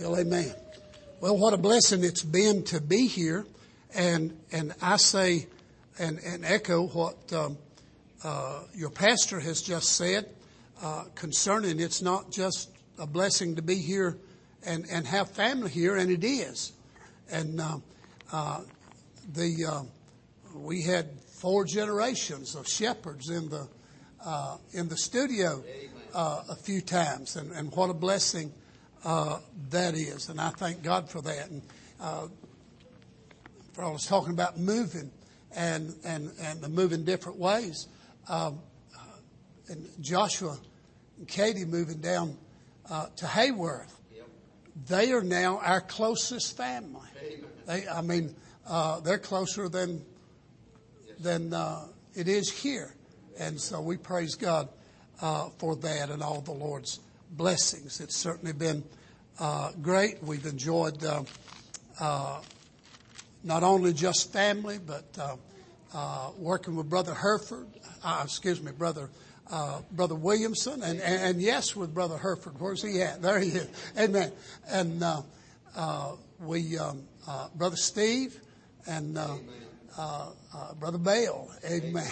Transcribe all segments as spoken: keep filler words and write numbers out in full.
Well, amen. Well, what a blessing it's been to be here. And and I say and, and echo what um, uh, your pastor has just said uh, concerning it's not just a blessing to be here and, and have family here, and it is. And uh, uh, the uh, we had four generations of shepherds in the uh, in the studio uh, a few times, and, and what a blessing uh, that is. And I thank God for that. And uh, for I was talking about moving and and and the moving different ways. Um, and Joshua and Katie moving down uh, to Hayworth. They are now our closest family. They, I mean, uh, they're closer than than uh, it is here, and so we praise God uh, for that and all the Lord's blessings. It's certainly been uh, great. We've enjoyed uh, uh, not only just family, but uh, uh, working with Brother Hereford. Uh, excuse me, Brother. Uh, Brother Williamson, and, and, and yes, with Brother Hereford. Where's he at? There he is. Amen. And uh, uh, we, um, uh, Brother Steve, and uh, uh, uh, Brother Bale. Amen.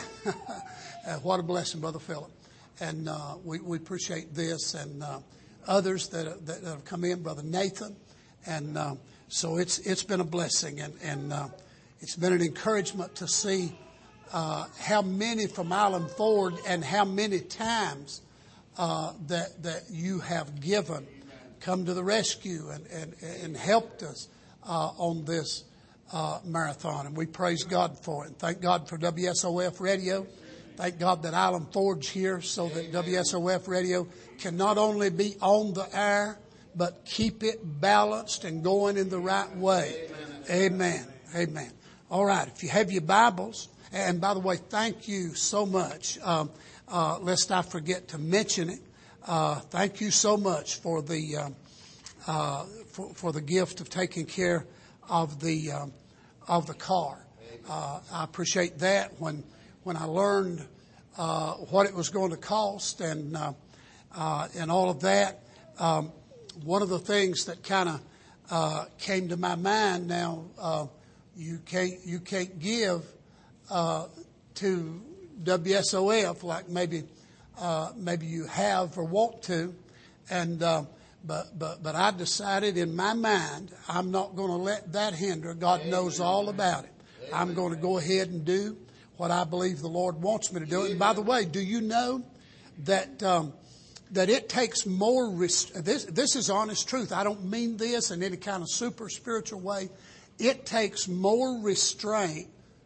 And what a blessing, Brother Philip. And uh, we, we appreciate this, and uh, others that, that have come in, Brother Nathan. And uh, so it's it's been a blessing, and, and uh, it's been an encouragement to see Uh, how many from Island Ford and how many times uh, that that you have given, come to the rescue and, and, and helped us uh, on this uh, marathon. And we praise God for it. And thank God for W S O F Radio. Thank God that Island Ford's here so that W S O F Radio can not only be on the air, but keep it balanced and going in the right way. Amen. Amen. All right. If you have your Bibles. And by the way, thank you so much. Um, uh, lest I forget to mention it. Uh, thank you so much for the um, uh, for, for the gift of taking care of the um, of the car. Uh, I appreciate that. When when I learned uh, what it was going to cost and uh, uh, and all of that, um, one of the things that kind of uh, came to my mind. Now uh, you can't you can't give. Uh, to W S O F like maybe uh, maybe you have or want to, and uh, but but but I decided in my mind I'm not going to let that hinder. God knows all about it. I'm going to go ahead and do what I believe the Lord wants me to do. And by the way, do you know that um, that it takes more? Rest- this this is honest truth. I don't mean this in any kind of super spiritual way. It takes more restraint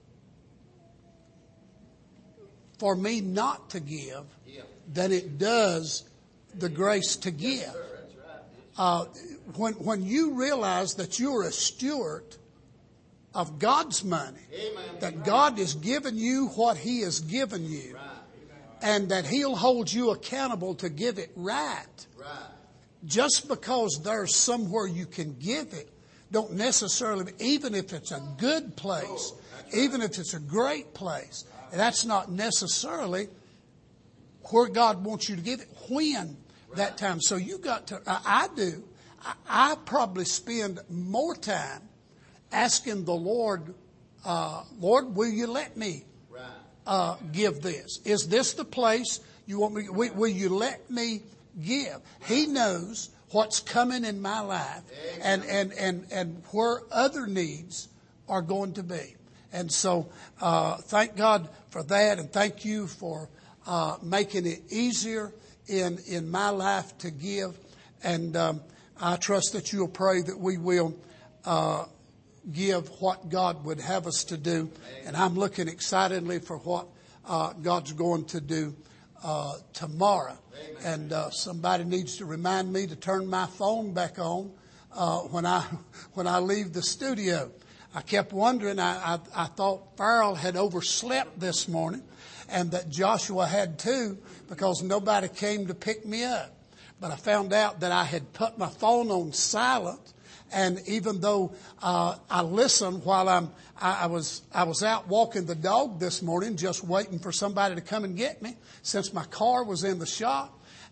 for me not to give than it does the grace to give. Uh, when when you realize that you're a steward of God's money, that God has given you what He has given you, and that He'll hold you accountable to give it right. Just because there's somewhere you can give it, don't necessarily, even if it's a good place, even if it's a great place, that's not necessarily where God wants you to give it, when that time. So you got to, I, I do, I, I probably spend more time asking the Lord, uh, Lord, will you let me uh, give this? Is this the place you want me, will, will you let me give? He knows what's coming in my life and, and, and, and where other needs are going to be. And so, uh, thank God for that, and thank you for uh, making it easier in in my life to give. And um, I trust that you'll pray that we will uh, give what God would have us to do. And I'm looking excitedly for what uh, God's going to do uh, tomorrow. And uh, somebody needs to remind me to turn my phone back on uh, when I when I leave the studio. I kept wondering, I, I, I thought Farrell had overslept this morning and that Joshua had too because nobody came to pick me up. But I found out that I had put my phone on silent, and even though uh, I listened while I'm, I, I was I was out walking the dog this morning just waiting for somebody to come and get me since my car was in the shop.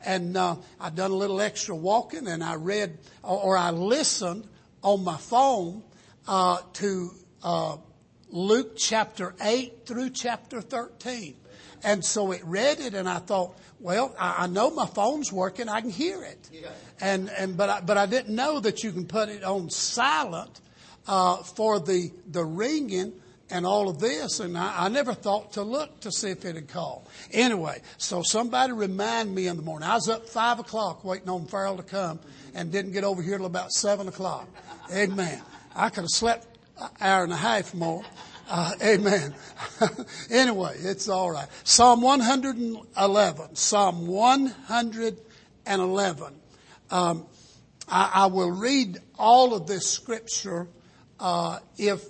and uh, I done a little extra walking, and I read or, or I listened on my phone uh, to uh, Luke chapter eight through chapter thirteen. And so it read it, and I thought, well, I, I know my phone's working. I can hear it. Yeah. And, and, but I, but I didn't know that you can put it on silent, uh, for the, the ringing and all of this. And I, I never thought to look to see if it had called. Anyway, so somebody remind me in the morning. I was up five o'clock waiting on Farrell to come and didn't get over here till about seven o'clock. Amen. I could have slept an hour and a half more. Uh, amen. Anyway, it's all right. Psalm one hundred eleven. Psalm one hundred eleven. Um, I, I will read all of this scripture uh, if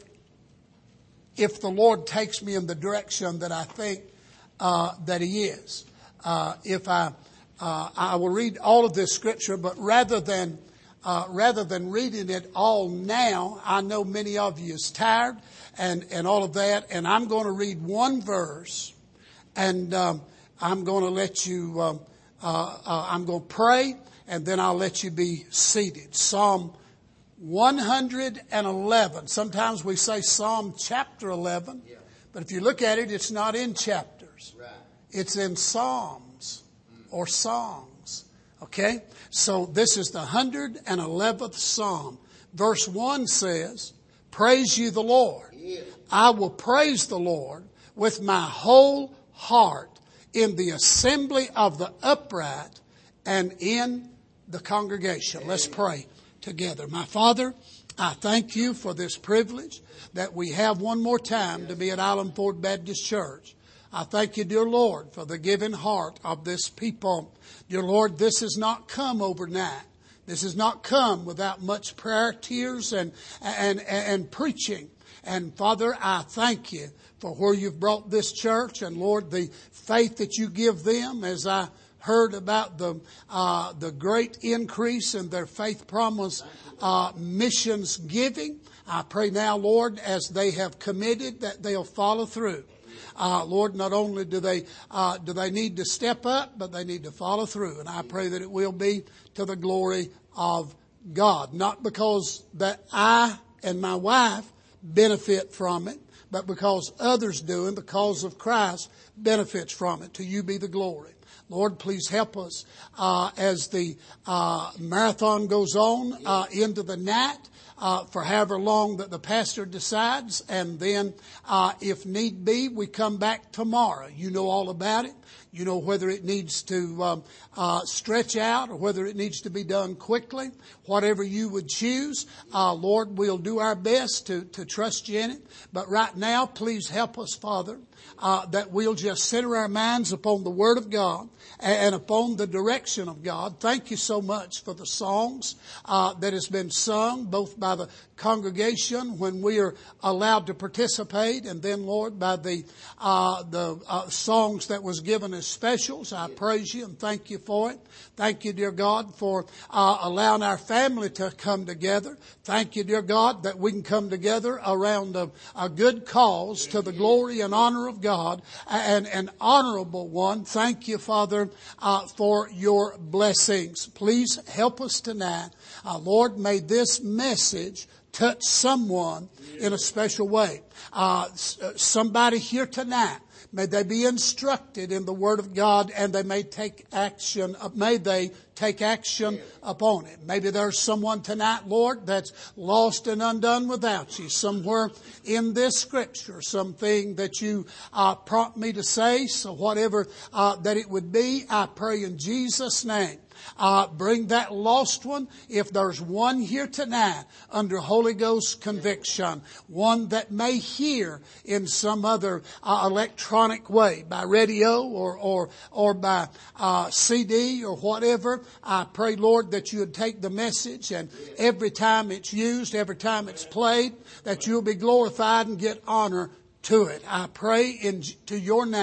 if the Lord takes me in the direction that I think uh, that He is. Uh, if I uh, I will read all of this scripture, but rather than uh, rather than reading it all now, I know many of you is tired. And, and all of that. And I'm going to read one verse, and um, I'm going to let you, um, uh, uh, I'm going to pray, and then I'll let you be seated. Psalm one hundred eleven. Sometimes we say Psalm chapter eleven, yeah. But if you look at it, it's not in chapters. Right. It's in Psalms or songs. Okay? So this is the one hundred eleventh Psalm. Verse one says, "Praise ye the Lord. I will praise the Lord with my whole heart in the assembly of the upright and in the congregation." Let's pray together. My Father, I thank you for this privilege that we have one more time to be at Island Ford Baptist Church. I thank you, dear Lord, for the giving heart of this people. Dear Lord, this has not come overnight. This has not come without much prayer, tears, and, and, and preaching. And Father, I thank you for where you've brought this church, and Lord, the faith that you give them. As I heard about the uh, the great increase in their faith promise uh, missions giving, I pray now, Lord, as they have committed, that they'll follow through. Uh, Lord, not only do they uh, do they need to step up, but they need to follow through. And I pray that it will be to the glory of God, not because that I and my wife benefit from it, but because others do, and the cause of Christ benefits from it. To you be the glory. Lord, please help us uh, as the uh, marathon goes on uh, into the night. Uh, for however long that the pastor decides, and then uh, if need be, we come back tomorrow. You know all about it. You know whether it needs to um, uh, stretch out or whether it needs to be done quickly. Whatever you would choose, uh, Lord, we'll do our best to, to trust you in it. But right now, please help us, Father, uh, that we'll just center our minds upon the Word of God and upon the direction of God. Thank you so much for the songs uh, that has been sung, both by the congregation when we are allowed to participate, and then, Lord, by the uh, the uh, songs that was given as specials. I praise you and thank you for it. Thank you, dear God, for uh, allowing our family to come together. Thank you, dear God, that we can come together around a, a good cause to the glory and honor of God, and an honorable one. Thank you, Father, uh, for your blessings. Please help us tonight. Uh, Lord, may this message touch someone in a special way. Uh, somebody here tonight, may they be instructed in the Word of God, and they may take action. May they take action upon it. Maybe there's someone tonight, Lord, that's lost and undone without you. Somewhere in this scripture, something that you uh, prompt me to say. So whatever uh, that it would be, I pray in Jesus' name. Uh, bring that lost one. If there's one here tonight under Holy Ghost conviction, one that may hear in some other uh, electronic way, by radio or or or by uh, C D or whatever, I pray, Lord, that you would take the message, and every time it's used, every time it's played, that you'll be glorified and get honor to it. I pray in to your name.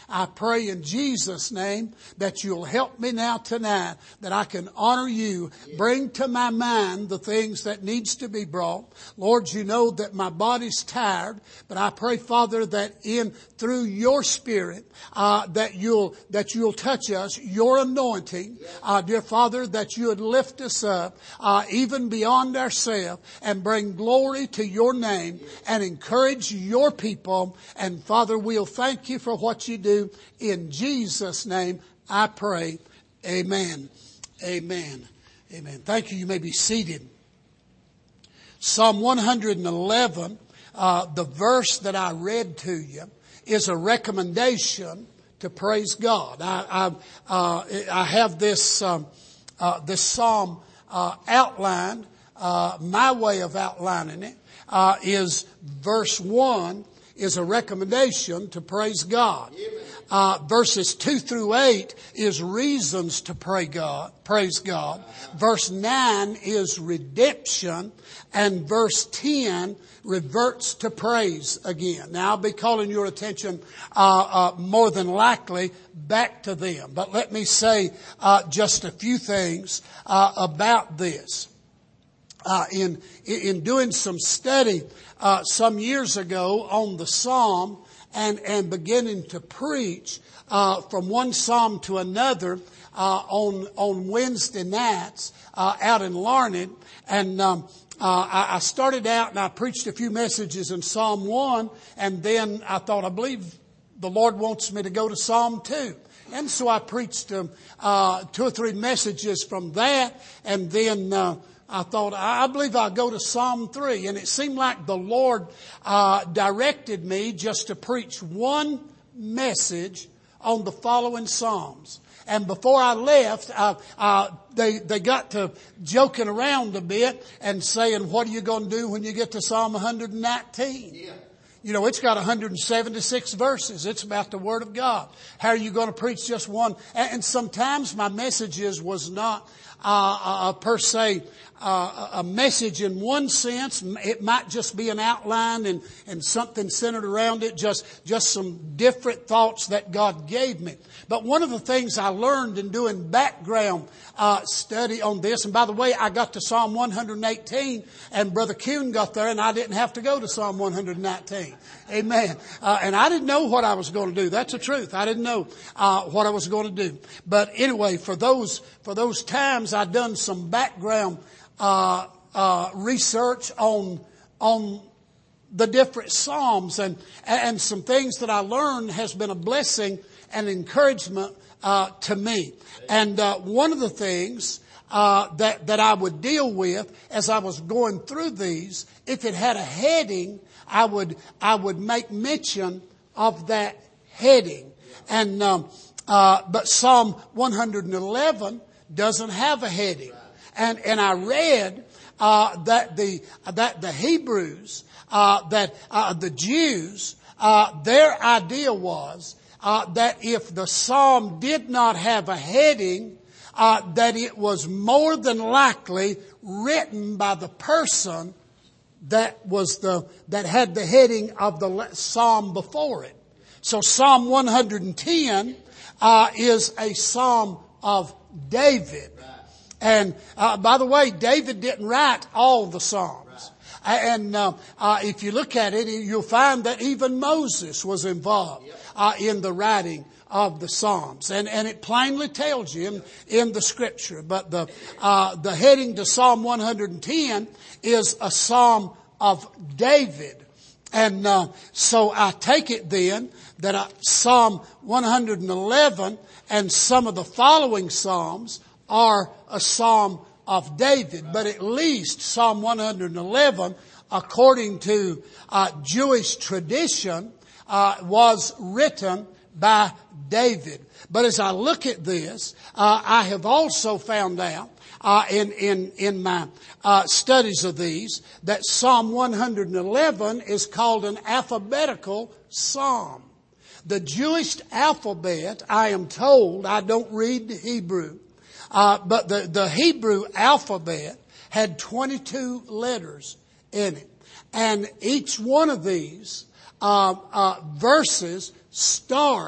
I pray in Jesus' name that you'll help me now tonight, that I can honor you, bring to my mind the things that needs to be brought. Lord, you know that my body's tired, but I pray, Father, that in, through your Spirit, uh, that you'll, that you'll touch us, your anointing, uh, dear Father, that you would lift us up, uh, even beyond ourselves, and bring glory to your name, and encourage your people. And Father, we'll thank you for what you do. In Jesus' name I pray. Amen. Amen. Amen. Thank you. You may be seated. Psalm one eleven, uh, the verse that I read to you, is a recommendation to praise God. I, I, uh, I have this, um, uh, this psalm, uh, outlined. Uh, my way of outlining it, uh, is verse one is a recommendation to praise God. Uh, verses two through eight is reasons to pray God, praise God. Verse nine is redemption, and verse ten reverts to praise again. Now I'll be calling your attention, uh, uh, more than likely back to them. But let me say, uh, just a few things, uh, about this. Uh, in, in doing some study, uh, some years ago on the Psalm and, and beginning to preach, uh, from one Psalm to another, uh, on, on Wednesday nights, uh, out in Larned. And, um, Uh, I, I started out and I preached a few messages in Psalm one, and then I thought, I believe the Lord wants me to go to Psalm two. And so I preached um, uh, two or three messages from that, and then uh, I thought, I believe I'll go to Psalm three. And it seemed like the Lord uh, directed me just to preach one message on the following Psalms. And before I left, uh, uh, they, they got to joking around a bit and saying, what are you going to do when you get to Psalm one nineteen? Yeah. You know, it's got one hundred seventy-six verses. It's about the Word of God. How are you going to preach just one? And, and sometimes my messages was not, uh, uh per se, uh, a message in one sense. It might just be an outline and, and something centered around it, just, just some different thoughts that God gave me. But one of the things I learned in doing background uh study on this, and by the way, I got to Psalm one eighteen, and Brother Kuhn got there, and I didn't have to go to Psalm one nineteen. Amen. Uh, and I didn't know what I was going to do. That's the truth. I didn't know uh what I was going to do. But anyway, for those for those times, I'd done some background uh uh research on on the different Psalms, and and some things that I learned has been a blessing and encouragement uh to me. And uh one of the things uh that that I would deal with as I was going through these, if it had a heading, I would I would make mention of that heading. And um uh but Psalm one eleven doesn't have a heading. And and I read uh that the that the Hebrews, uh that uh the Jews, uh their idea was Uh, that if the psalm did not have a heading, uh, that it was more than likely written by the person that was the, that had the heading of the psalm before it. So Psalm one ten, uh, is a psalm of David. And, uh, by the way, David didn't write all the psalms. And, uh, uh, if you look at it, you'll find that even Moses was involved. Uh, in the writing of the Psalms. And, and it plainly tells you in, in the scripture. But the, uh, the heading to Psalm one ten is a Psalm of David. And, uh, so I take it then that uh, Psalm one eleven and some of the following Psalms are a Psalm of David. But at least Psalm one eleven, according to, uh, Jewish tradition, Uh, was written by David. But as I look at this, uh, I have also found out, uh, in, in, in my, uh, studies of these, that Psalm one eleven is called an alphabetical psalm. The Jewish alphabet, I am told, I don't read the Hebrew, uh, but the, the Hebrew alphabet had twenty-two letters in it. And each one of these Uh, uh, verses start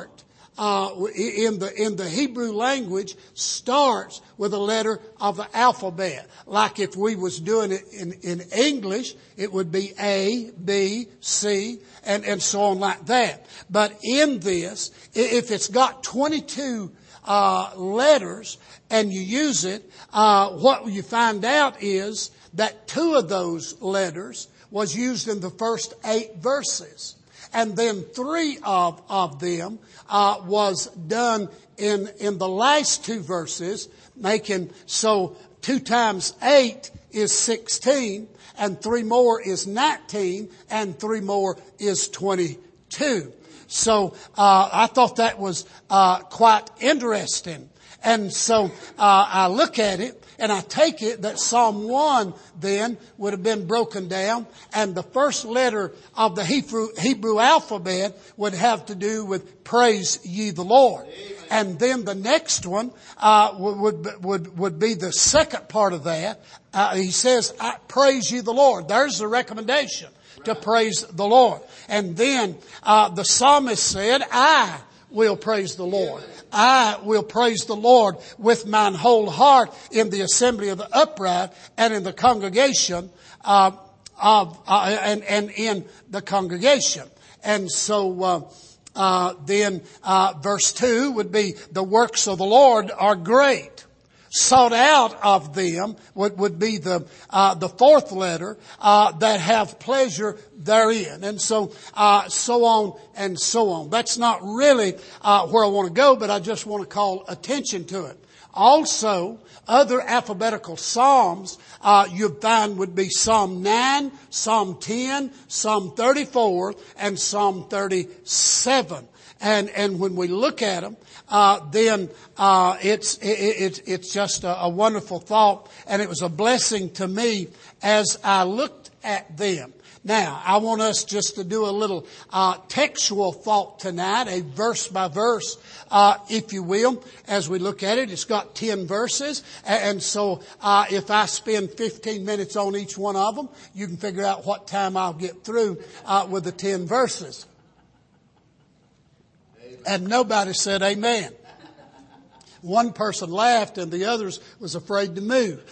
uh, in the, in the Hebrew language starts with a letter of the alphabet. Like if we was doing it in, in English, it would be A, B, C, and, and so on like that. But in this, if it's got twenty-two uh, letters and you use it, uh, what you find out is that two of those letters was used in the first eight verses. And then three of, of them, uh, was done in, in the last two verses, making, so two times eight is sixteen, and three more is nineteen, and three more is twenty-two. So, uh, I thought that was, uh, quite interesting. And so, uh, I look at it, and I take it that Psalm one then would have been broken down, and the first letter of the Hebrew, Hebrew alphabet would have to do with praise ye the Lord. Amen. And then the next one, uh, would, would, would be the second part of that. Uh, he says, I praise ye the Lord. There's the recommendation to praise the Lord. And then, uh, the psalmist said, I will praise the Lord. I will praise the Lord with mine whole heart in the assembly of the upright and in the congregation uh, of uh, and and in the congregation. And so uh, uh, then uh, verse two would be the works of the Lord are great. Sought out of them would, would be the, uh, the fourth letter, uh, that have pleasure therein. And so, uh, so on and so on. That's not really, uh, where I want to go, but I just want to call attention to it. Also, other alphabetical psalms, uh, you find would be Psalm nine, Psalm ten, Psalm thirty-four, and Psalm thirty-seven. And, and when we look at them, uh, then, uh, it's, it, it, it's just a, a wonderful thought. And it was a blessing to me as I looked at them. Now, I want us just to do a little, uh, textual thought tonight, a verse by verse, uh, if you will, as we look at it. It's got ten verses. And so, uh, if I spend fifteen minutes on each one of them, you can figure out what time I'll get through, uh, with the ten verses. And nobody said amen. One person laughed and the others was afraid to move.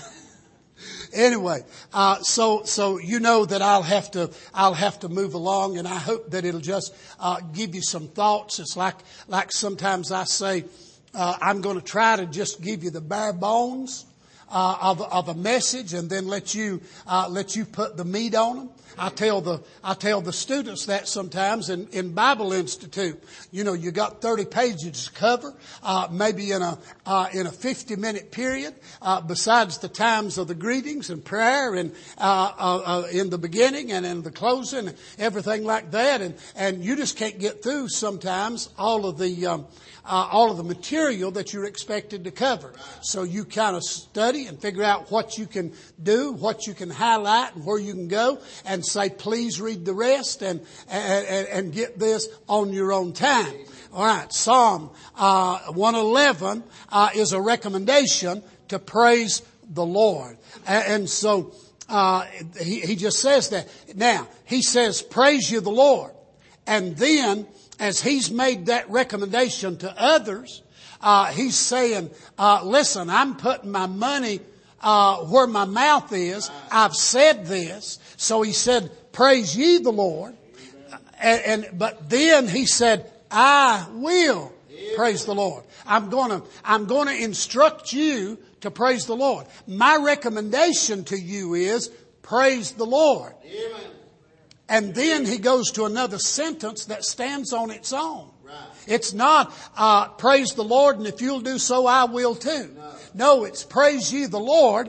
Anyway, uh, so, so you know that I'll have to, I'll have to move along, and I hope that it'll just, uh, give you some thoughts. It's like, like sometimes I say, uh, I'm going to try to just give you the bare bones, uh, of, of a message and then let you, uh, let you put the meat on them. I tell the, I tell the students that sometimes in, in Bible Institute. You know, you got thirty pages to cover, uh, maybe in a, uh, in a fifty minute period, uh, besides the times of the greetings and prayer and, uh, uh, uh, in the beginning and in the closing, everything like that. And, and you just can't get through sometimes all of the, um, Uh, all of the material that you're expected to cover. So you kind of study and figure out what you can do, what you can highlight, and where you can go, and say, please read the rest and and, and get this on your own time. All right, Psalm uh, one eleven uh, is a recommendation to praise the Lord, and, and so uh, he, he just says that. Now he says, praise you the Lord, and then, as he's made that recommendation to others, uh, he's saying, uh, listen, I'm putting my money, uh, where my mouth is. I've said this. So he said, praise ye the Lord. And, and, but then he said, I will praise the Lord. I'm gonna, I'm gonna instruct you to praise the Lord. My recommendation to you is praise the Lord. Amen. And then he goes to another sentence that stands on its own. Right. It's not, uh, praise the Lord, and if you'll do so, I will too. No, no, it's praise ye the Lord.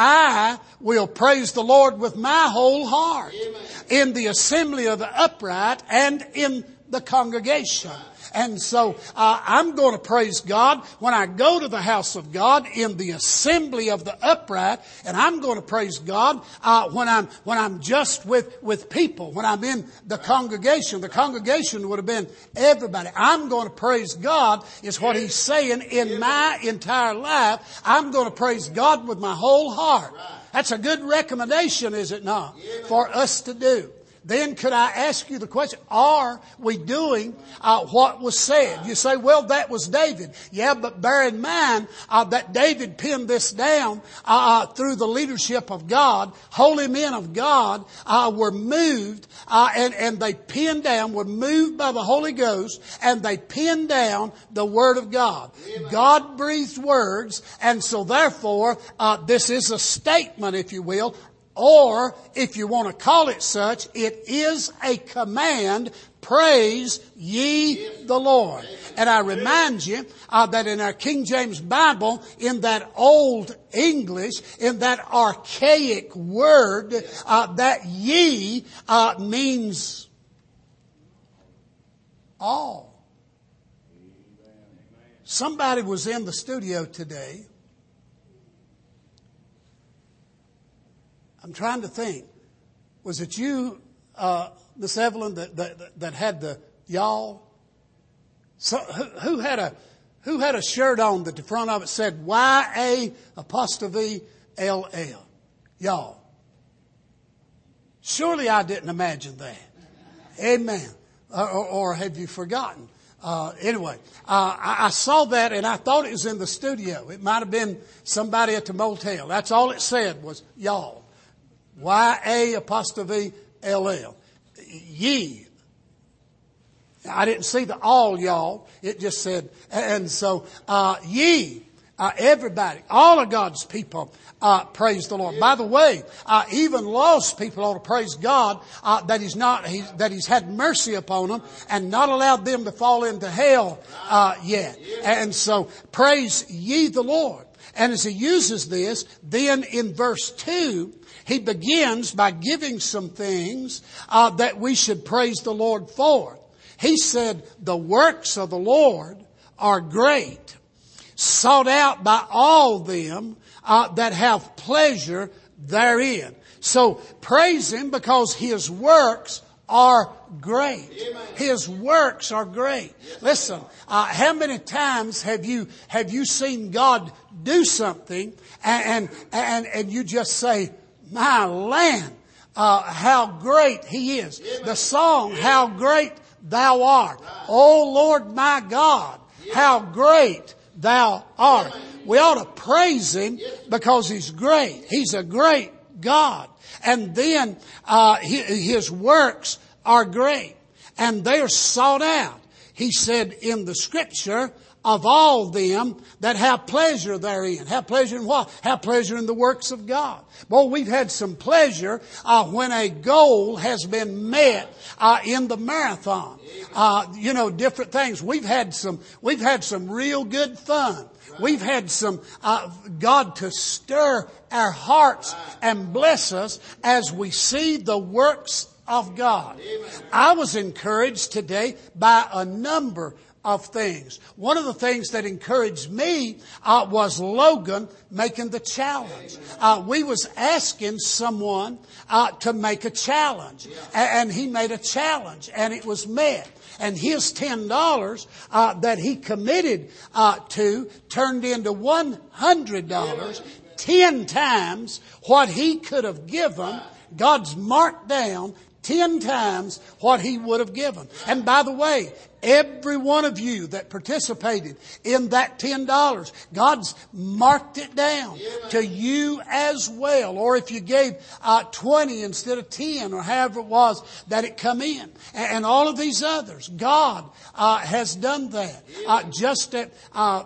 I will praise the Lord with my whole heart. Amen. In the assembly of the upright and in the congregation. Right. And so, uh, I'm going to praise God when I go to the house of God in the assembly of the upright. And I'm going to praise God, uh, when I'm, when I'm just with, with people, when I'm in the congregation. The congregation would have been everybody. I'm going to praise God is what he's saying in my entire life. I'm going to praise God with my whole heart. That's a good recommendation, is it not? For us to do. then could I ask you the question, are we doing uh, what was said? You say, well, that was David. Yeah, but bear in mind uh, that David penned this down uh, through the leadership of God. Holy men of God uh, were moved uh, and, and they penned down, were moved by the Holy Ghost, and they penned down the Word of God. God breathed words, and so therefore uh, this is a statement, if you will, or if you want to call it such, it is a command. Praise ye the Lord. And I remind you uh, that in our King James Bible, in that old English, in that archaic word, uh, that ye uh, means all. Somebody was in the studio today. I'm trying to think. Was it you, uh, Miss Evelyn, that, that, that had the y'all? So, who, who had a, who had a shirt on that the front of it said Y A apostrophe L L? Y'all. Surely I didn't imagine that. Amen. Or, or, or have you forgotten? Uh, anyway, uh, I, I saw that and I thought it was in the studio. It might have been somebody at the motel. That's all it said was y'all. Y A apostrophe L L. Ye. I didn't see the all y'all. It just said, and so, uh, ye, uh, everybody, all of God's people, uh, praise the Lord. By the way, uh, even lost people ought to praise God, uh, that He's not, he, that He's had mercy upon them and not allowed them to fall into hell, uh, yet. And so, praise ye the Lord. And as he uses this, then in verse two, he begins by giving some things uh, that we should praise the Lord for. He said, the works of the Lord are great, sought out by all them uh, that have pleasure therein. So praise Him because His works are great. His works are great. Listen, uh, how many times have you have you seen God do something and and and, and you just say, my land, uh, how great He is. The song, how great Thou art. Oh Lord my God, how great Thou art. We ought to praise Him because He's great. He's a great God. And then uh, His works are great. And they're sought out. He said in the Scripture, of all them that have pleasure therein. Have pleasure in what? Have pleasure in the works of God. Boy, we've had some pleasure uh, when a goal has been met uh, in the marathon. Uh, you know, different things. We've had some. We've had some real good fun. We've had some uh, God to stir our hearts and bless us as we see the works of God. I was encouraged today by a number of things. One of the things that encouraged me uh, was Logan making the challenge. Uh, we was asking someone uh, to make a challenge, and he made a challenge, and it was met. And his ten dollars uh, that he committed uh, to turned into one hundred dollars, ten times what he could have given. God's marked down ten times what he would have given. And by the way, every one of you that participated in that ten dollars, God's marked it down to you as well. Or if you gave uh, twenty instead of ten, or however it was that it come in. And, and all of these others, God uh, has done that. Uh, just at, uh,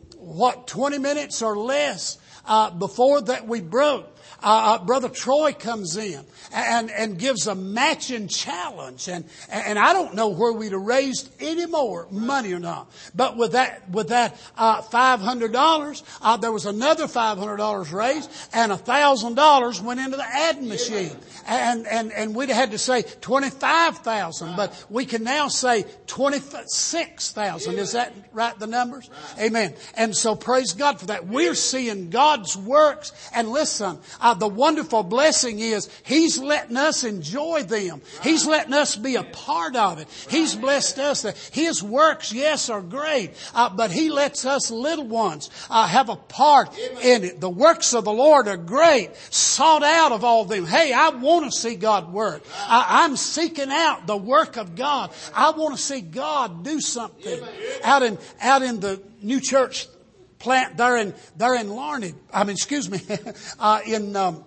what, twenty minutes or less uh, before that we broke. Uh, uh, Brother Troy comes in and, and gives a matching challenge. And, and I don't know where we'd have raised any more money or not. But with that, with that, uh, five hundred dollars, uh, there was another five hundred dollars raised, and one thousand dollars went into the ad machine. And, and, and we'd have had to say twenty-five thousand, but we can now say twenty-six thousand. Is that right, the numbers? Amen. And so praise God for that. We're seeing God's works. And listen, uh, the wonderful blessing is He's letting us enjoy them. He's letting us be a part of it. He's blessed us. That His works, yes, are great, uh, but He lets us little ones uh, have a part in it. The works of the Lord are great, sought out of all them. Hey, I want to see God work. I, I'm seeking out the work of God. I want to see God do something out in out in the new church plant there in there in Larned. I mean, excuse me, uh, in um,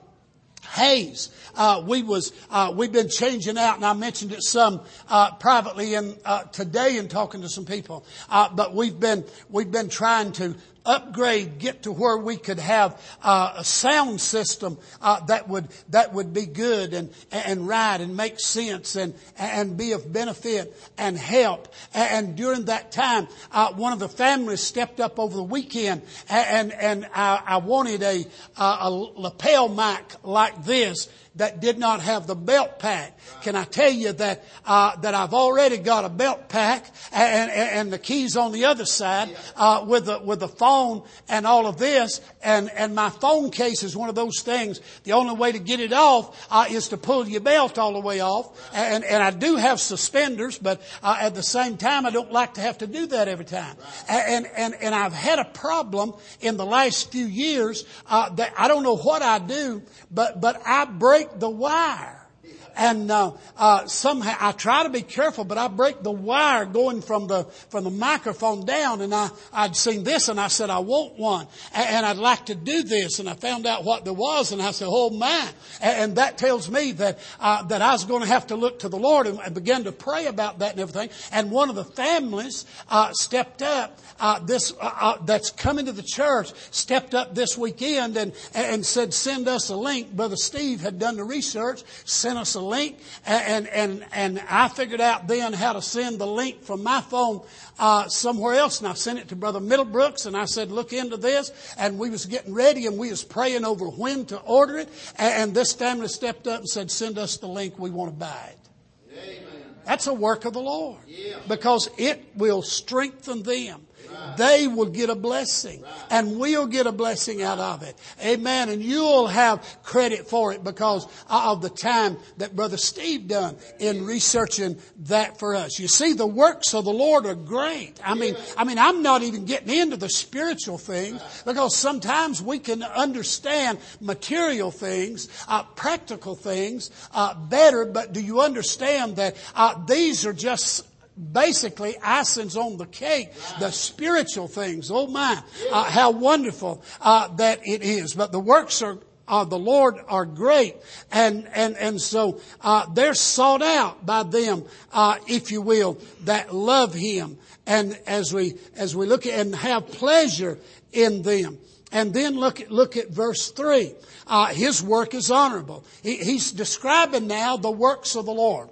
Hayes. Uh, we was uh, we've been changing out, and I mentioned it some uh, privately in uh, today in talking to some people. Uh, but we've been we've been trying to upgrade, get to where we could have uh, a sound system uh, that would that would be good and and right and make sense and and be of benefit and help. And during that time, uh, one of the families stepped up over the weekend, and and I, I wanted a a lapel mic like this that did not have the belt pack. Can I tell you that uh, that I've already got a belt pack and, and, and the keys on the other side uh, with the with the phone and all of this, and and my phone case is one of those things. The only way to get it off uh, is to pull your belt all the way off, and and I do have suspenders, but uh, at the same time I don't like to have to do that every time. And and and I've had a problem in the last few years uh, that I don't know what I do, but but I break the wire. And uh, uh, somehow I try to be careful, but I break the wire going from the from the microphone down. And I I'd seen this, and I said I want one, and, and I'd like to do this. And I found out what there was, and I said, oh my! And, and that tells me that uh, that I was going to have to look to the Lord and, and begin to pray about that and everything. And one of the families uh, stepped up. Uh, this uh, uh, that's coming to the church stepped up this weekend and and said, send us a link. Brother Steve had done the research, sent us a link, and and and I figured out then how to send the link from my phone uh somewhere else, and I sent it to Brother Middlebrooks, and I said, look into this. And we was getting ready, and we was praying over when to order it, and, and this family stepped up and said, send us the link, we want to buy it. Amen. That's a work of the Lord, yeah, because it will strengthen them. They will get a blessing, and we'll get a blessing out of it. Amen. And you'll have credit for it because of the time that Brother Steve done in researching that for us. You see, the works of the Lord are great. I mean, I mean, I'm not even getting into the spiritual things, because sometimes we can understand material things, uh, practical things, uh, better. But do you understand that uh, these are just basically icings on the cake, the spiritual things? Oh my, uh, how wonderful uh, that it is. But the works are of the Lord are great, and and and so uh, they're sought out by them, uh, if you will, that love Him, and as we as we look at and have pleasure in them. And then look at look at verse three. Uh, his work is honorable. He, he's describing now the works of the Lord.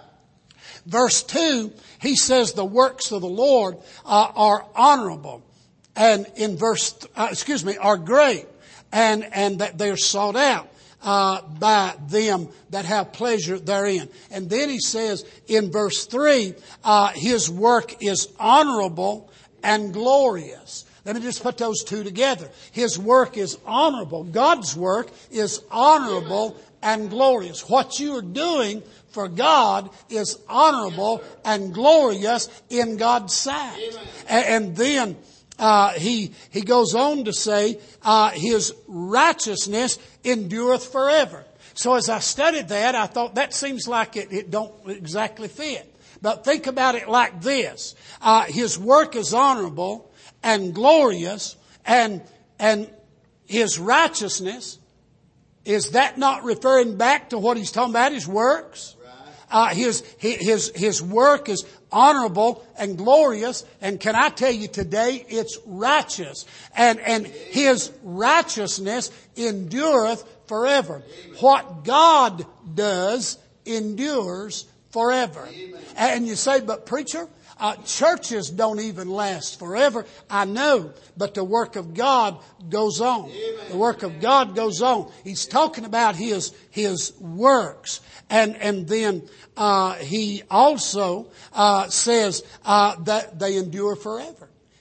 Verse two, he says the works of the Lord uh, are honorable, and in verse, uh, excuse me, are great, and and that they're sought out uh, by them that have pleasure therein. And then he says in verse three, uh, his work is honorable and glorious. Let me just put those two together. His work is honorable. God's work is honorable and glorious. What you are doing for God is honorable and glorious in God's sight. And, and then uh, he he goes on to say, uh, his righteousness endureth forever. So as I studied that, I thought that seems like it, it don't exactly fit. But think about it like this: uh, his work is honorable and glorious, and and his righteousness, is that not referring back to what he's talking about, his works? Uh, his, his, his work is honorable and glorious. And can I tell you today, it's righteous. And, and his righteousness endureth forever. What God does endures forever. And you say, but preacher, Uh, churches don't even last forever. I know, but the work of God goes on. The work of God goes on. He's talking about His, His works. And, and then, uh, He also, uh, says, uh, that they endure forever.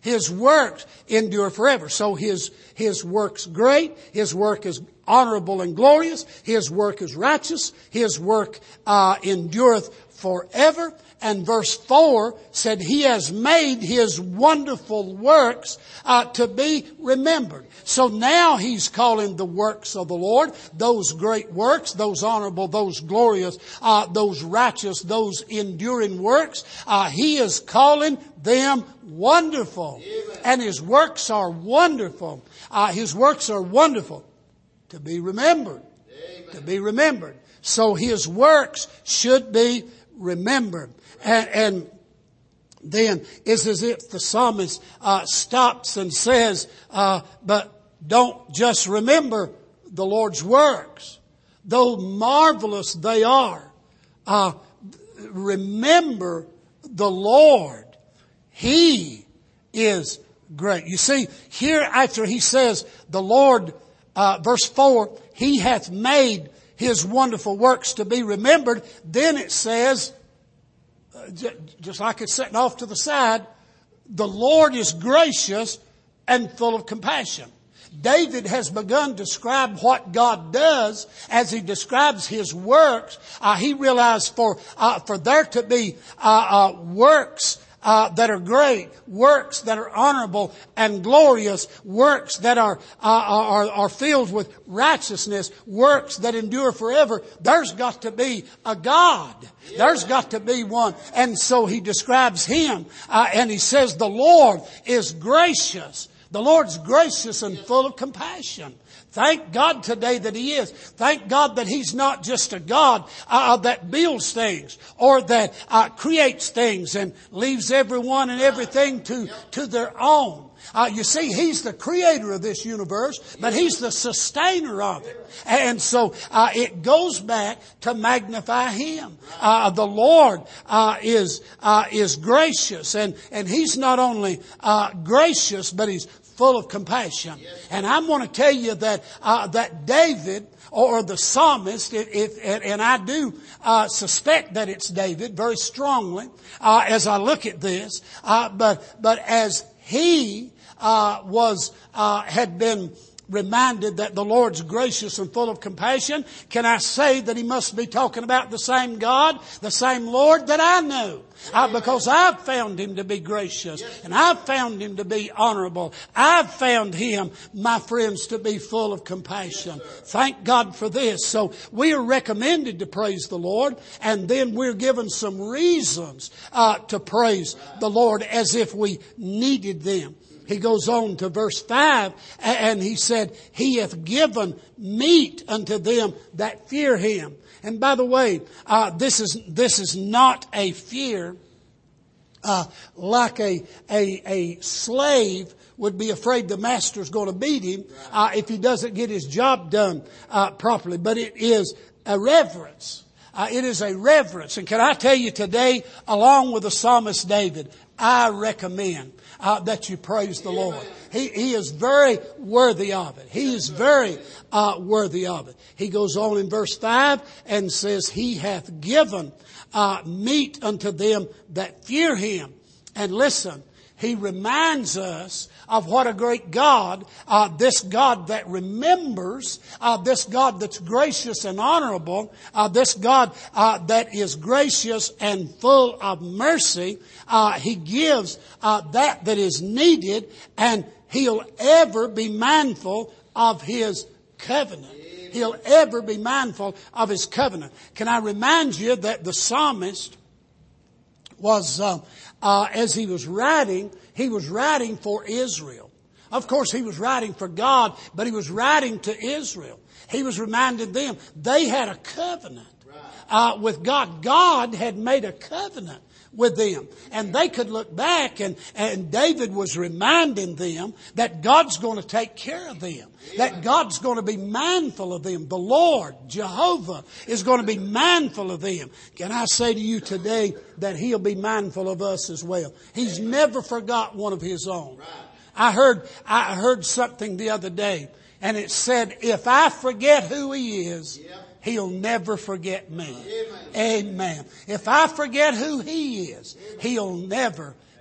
His works endure forever. So His, His work's great. His work is honorable and glorious. His work is righteous. His work, uh, endureth forever. And verse four said, He has made His wonderful works, uh, to be remembered. So now He's calling the works of the Lord, those great works, those honorable, those glorious, uh, those righteous, those enduring works. Uh, He is calling them wonderful. Amen. And His works are wonderful. Uh, His works are wonderful to be remembered. Amen. To be remembered. So His works should be remembered. And, and then it's as if the psalmist uh, stops and says, uh, but don't just remember the Lord's works, though marvelous they are. Uh, remember the Lord. He is great. You see, here after he says the Lord, uh, verse four, He hath made His wonderful works to be remembered. Then it says, uh, j- just like it's sitting off to the side, the Lord is gracious and full of compassion. David has begun to describe what God does as he describes His works. Uh, he realized for, uh, for there to be, uh, uh, works Uh, that are great, works that are honorable and glorious, works that are, uh, are, are filled with righteousness, works that endure forever. There's got to be a God. There's got to be one. And so he describes Him, uh, and he says the Lord is gracious. The Lord's gracious and full of compassion. Thank God today that He is. Thank God that He's not just a God uh, that builds things or that uh, creates things and leaves everyone and everything to, to their own. Uh, you see, He's the creator of this universe, but He's the sustainer of it. And so uh, it goes back to magnify Him. Uh, the Lord uh, is uh, is gracious, and, and He's not only uh, gracious, but He's full of compassion. And I'm going to tell you that uh, that David, or the psalmist, if, if, and I do uh, suspect that it's David very strongly uh, as I look at this, uh, but but as he uh, was uh, had been reminded that the Lord's gracious and full of compassion, can I say that he must be talking about the same God, the same Lord that I know? Uh, because I've found Him to be gracious, and I've found Him to be honorable. I've found Him, my friends, to be full of compassion. Thank God for this. So we are recommended to praise the Lord, and then we're given some reasons uh, to praise the Lord as if we needed them. He goes on to verse five, and he said, He hath given meat unto them that fear Him. And by the way, uh, this is, this is not a fear, uh, like a, a, a slave would be afraid the master's going to beat him, uh, if he doesn't get his job done, uh, properly. But it is a reverence. Uh, it is a reverence. And can I tell you today, along with the psalmist David, I recommend uh, that you praise the Lord. He, he is very worthy of it. He is very uh, worthy of it. He goes on in verse five and says, He hath given uh, meat unto them that fear Him. And listen, He reminds us of what a great God, uh, this God that remembers, uh, this God that's gracious and honorable, uh, this God uh, that is gracious and full of mercy. Uh, he gives uh, that that is needed, and He'll ever be mindful of His covenant. He'll ever be mindful of His covenant. Can I remind you that the psalmist was, uh, uh, as he was writing, he was writing for Israel. Of course, he was writing for God, but he was writing to Israel. He was reminding them they had a covenant uh, with God. God had made a covenant with them. And they could look back, and, and David was reminding them that God's going to take care of them. That God's going to be mindful of them. The Lord, Jehovah, is going to be mindful of them. Can I say to you today that He'll be mindful of us as well? He's never forgot one of His own. I heard, I heard something the other day, and it said, if I forget who He is, He'll never forget me. Amen. Amen. If I forget who He is, He'll never,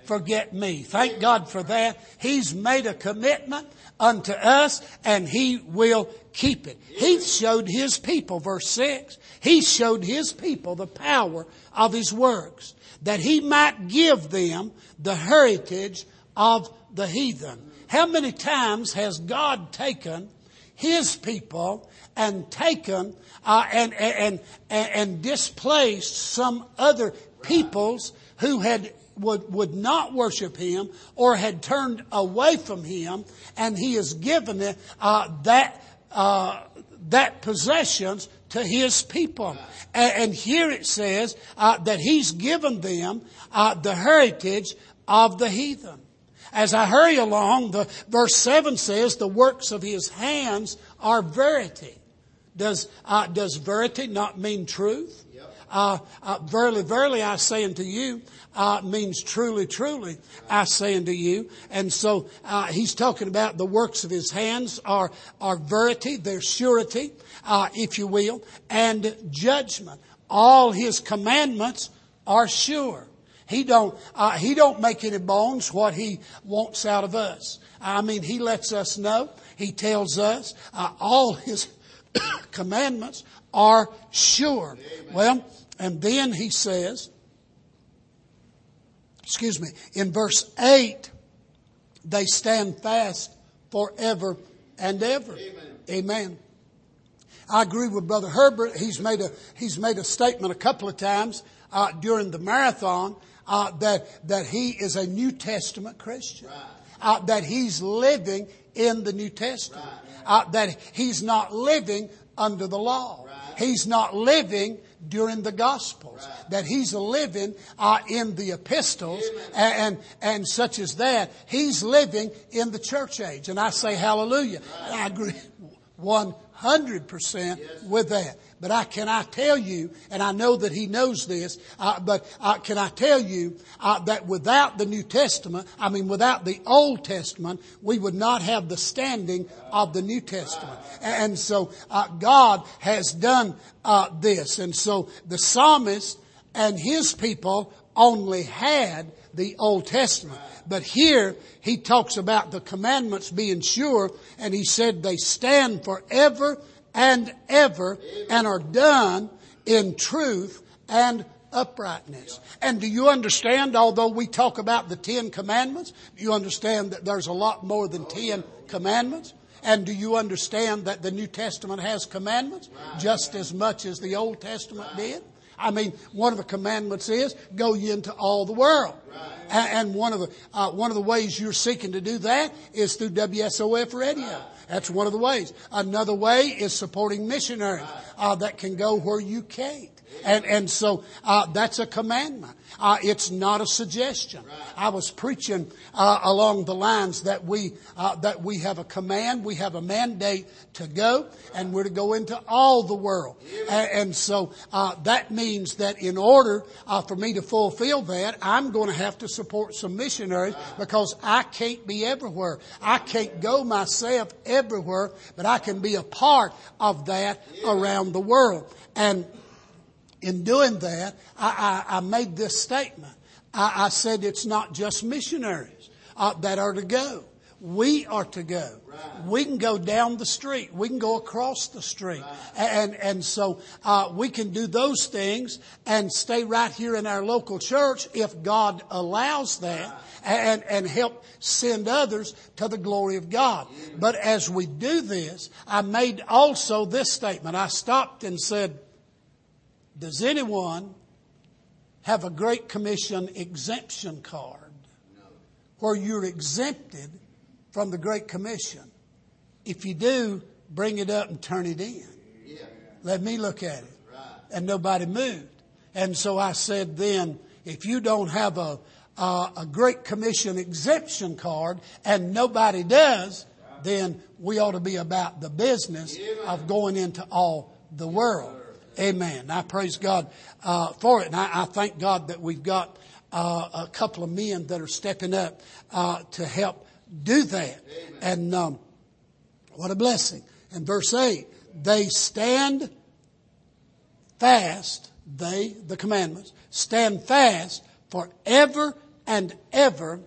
forget me. Thank God for that. He's made a commitment unto us, and He will keep it. He showed His people, verse six, He showed His people the power of His works, that He might give them the heritage of the heathen. How many times has God taken His people and taken uh, and, and and and displaced some other peoples who had would would not worship Him or had turned away from Him, and He has given it uh, that uh, that possessions to His people. And, and here it says uh, that He's given them uh, the heritage of the heathen. As I hurry along, the verse seven says, the works of His hands are verity. Does, uh, does verity not mean truth? Yep. Uh, uh, verily, verily, I say unto you, uh, means truly, truly, I say unto you. And so, uh, he's talking about the works of His hands are, are verity, they're surety, uh, if you will, and judgment. All His commandments are sure. He don't, uh, he don't make any bones what He wants out of us. I mean, He lets us know. He tells us, uh, all His commandments are sure. Amen. Well, and then He says, excuse me, in verse eight, they stand fast forever and ever. Amen. Amen. I agree with Brother Herbert. He's made a, he's made a statement a couple of times, uh, during the marathon. Uh, that, that he is a New Testament Christian. Right. Uh, that he's living in the New Testament. Right. Uh, that he's not living under the law. Right. He's not living during the Gospels. Right. That he's living uh, in the epistles and, and and such as that. He's living in the church age. And I say hallelujah. Right. I agree one hundred percent yes. with that. But I can I tell you, and I know that he knows this, uh, but uh, can I tell you uh, that without the New Testament, I mean without the Old Testament, we would not have the standing of the New Testament. And so uh, God has done uh, this. And so the psalmist and his people only had the Old Testament. But here he talks about the commandments being sure, and he said they stand forever and ever and are done in truth and uprightness. And do you understand, although we talk about the Ten Commandments, do you understand that there's a lot more than ten commandments? And do you understand that the New Testament has commandments just as much as the Old Testament did? I mean, one of the commandments is go ye into all the world. Right. And one of the uh, one of the ways you're seeking to do that is through W S O F radio. Right. That's one of the ways. Another way is supporting missionaries right. uh, that can go where you can't. And and so uh, that's a commandment. Uh, it's not a suggestion. Right. I was preaching uh, along the lines that we uh, that we have a command, we have a mandate to go, right. and we're to go into all the world. Yeah. And, and so uh, that means that in order uh, for me to fulfill that, I'm going to have to support some missionaries right. because I can't be everywhere. I can't go myself everywhere, but I can be a part of that yeah. around the world. And in doing that, I, I, I made this statement. I, I said it's not just missionaries uh, that are to go. We are to go. Right. We can go down the street. We can go across the street. Right. And, and so uh, we can do those things and stay right here in our local church if God allows that. Right. And, and help send others to the glory of God. Yeah. But as we do this, I made also this statement. I stopped and said, does anyone have a Great Commission exemption card no. where you're exempted from the Great Commission? If you do, bring it up and turn it in. Yeah. Let me look at it. Right. And nobody moved. And so I said then, if you don't have a, a, a Great Commission exemption card and nobody does, right. then we ought to be about the business yeah. of going into all the world. Amen. I praise God uh, for it. And I, I thank God that we've got uh, a couple of men that are stepping up uh, to help do that. Amen. And um, what a blessing. And verse eight, they stand fast, they, the commandments, stand fast forever and ever,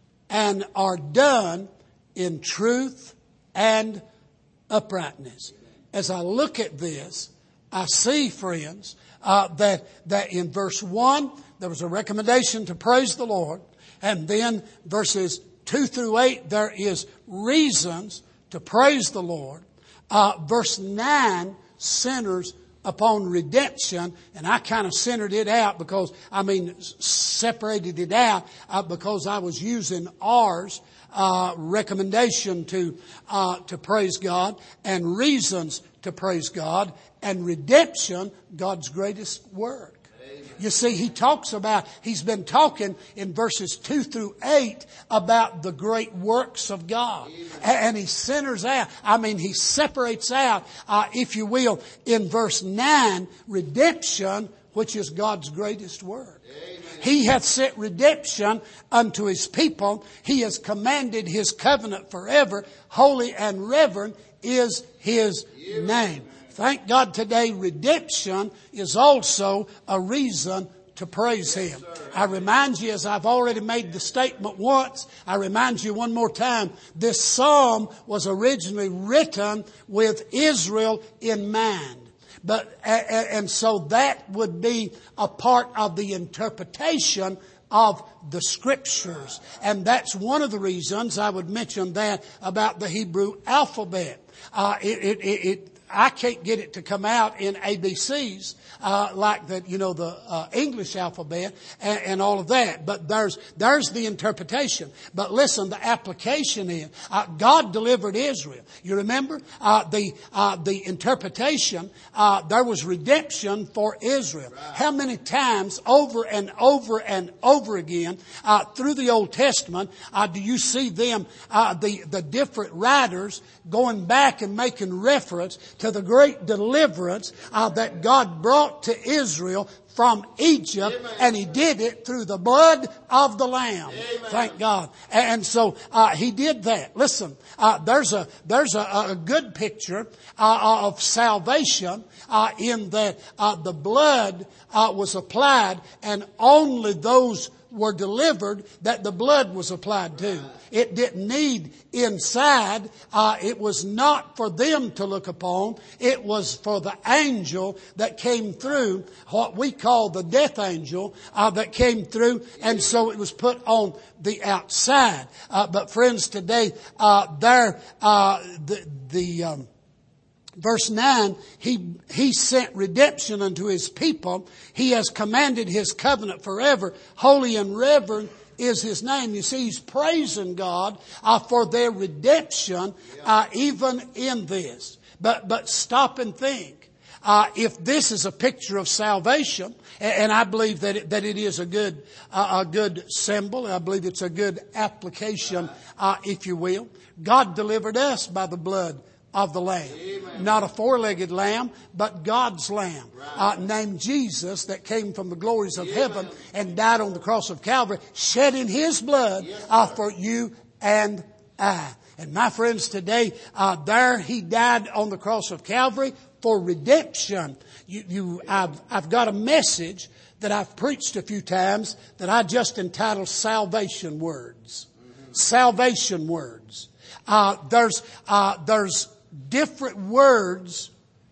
and are done in truth and uprightness. As I look at this, I see, friends, uh, that, that in verse one, there was a recommendation to praise the Lord. And then verses two through eight, there is reasons to praise the Lord. Uh, verse nine centers upon redemption, and I kind of centered it out because, I mean, separated it out uh, because I was using ours, uh, recommendation to, uh, to praise God, and reasons to praise God, and redemption, God's greatest work. You see, he talks about, he's been talking in verses two through eight about the great works of God. Amen. And he centers out, I mean, he separates out, uh, if you will, in verse nine, redemption, which is God's greatest work. Amen. He hath set redemption unto his people. He has commanded his covenant forever. Holy and reverend is his Amen. Name. Thank God today, redemption is also a reason to praise Him. I remind you, as I've already made the statement once, I remind you one more time, this psalm was originally written with Israel in mind. But, and so that would be a part of the interpretation of the Scriptures. And that's one of the reasons I would mention that about the Hebrew alphabet. Uh, it, it, it, it I can't get it to come out in A B Cs uh, like the you know the uh, English alphabet and, and all of that. But there's there's the interpretation. But listen, the application is uh, God delivered Israel. You remember uh, the uh, the interpretation. Uh, there was redemption for Israel. Right. How many times over and over and over again uh, through the Old Testament uh, do you see them uh, the the different writers going back and making reference to the great deliverance uh, that God brought to Israel from Egypt, Amen. And He did it through the blood of the Lamb. Amen. Thank God. And so uh, He did that. Listen, uh, there's a there's a, a good picture uh, of salvation uh, in that uh, the blood uh, was applied, and only those were delivered that the blood was applied to. It didn't need inside. Uh, it was not for them to look upon. It was for the angel that came through, what we call the death angel, uh, that came through. And so it was put on the outside. Uh, but friends, today, uh, there, uh, the, the, um, Verse nine, he, he sent redemption unto His people. He has commanded His covenant forever. Holy and reverend is His name. You see, He's praising God uh, for their redemption, uh, even in this. But, but stop and think. Uh, if this is a picture of salvation, and, and I believe that it, that it is a good, uh, a good symbol. I believe it's a good application, uh, if you will. God delivered us by the blood of the Lamb. Amen. Not a four-legged lamb, but God's Lamb, right. uh, named Jesus, that came from the glories of Amen. Heaven and died on the cross of Calvary, shedding His blood yes, uh, for you and I. And my friends, today, uh, there He died on the cross of Calvary for redemption. You, you, I've, I've got a message that I've preached a few times that I just entitled Salvation Words. Mm-hmm. Salvation Words. Uh, there's, uh, there's, different words